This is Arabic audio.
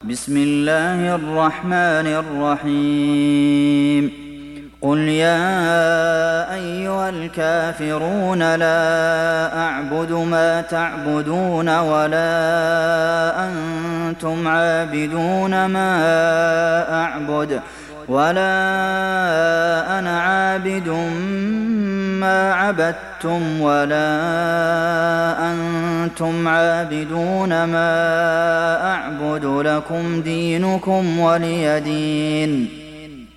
بسم الله الرحمن الرحيم قل يا أيها الكافرون لا أعبد ما تعبدون ولا أنتم عابدون ما أعبد ولا أنا عابد ما عبدتم ولا أنتم عابدون ما أعبد لكم دينكم ولي دين